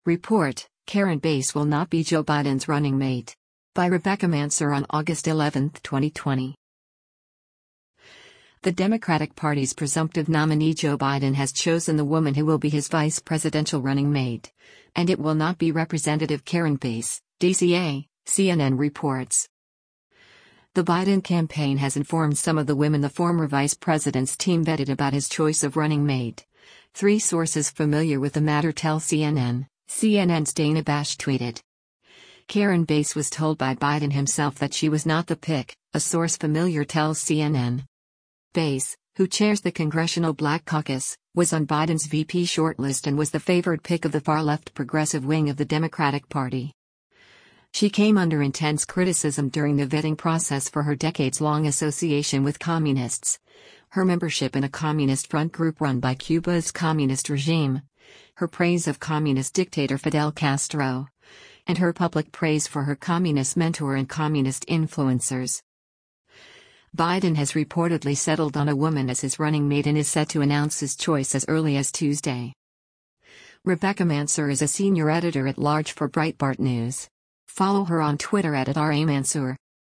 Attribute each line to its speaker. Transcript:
Speaker 1: Report, Karen Bass will not be Joe Biden's running mate. By Rebecca Mansour on August 11, 2020. The Democratic Party's presumptive nominee Joe Biden has chosen the woman who will be his vice presidential running mate. And it will not be Representative Karen Bass, DCA, CNN reports. The Biden campaign has informed some of the women the former vice president's team vetted about his choice of running mate. Three sources familiar with the matter tell CNN. CNN's Dana Bash tweeted. Karen Bass was told by Biden himself that she was not the pick, a source familiar tells CNN. Bass, who chairs the Congressional Black Caucus, was on Biden's VP shortlist and was the favored pick of the far-left progressive wing of the Democratic Party. She came under intense criticism during the vetting process for her decades-long association with communists, her membership in a communist front group run by Cuba's communist regime, her praise of communist dictator Fidel Castro, and her public praise for her communist mentor and communist influencers. Biden has reportedly settled on a woman as his running mate and is set to announce his choice as early as Tuesday. Rebecca Mansour is a senior editor-at-large for Breitbart News. Follow her on Twitter @RAMansour.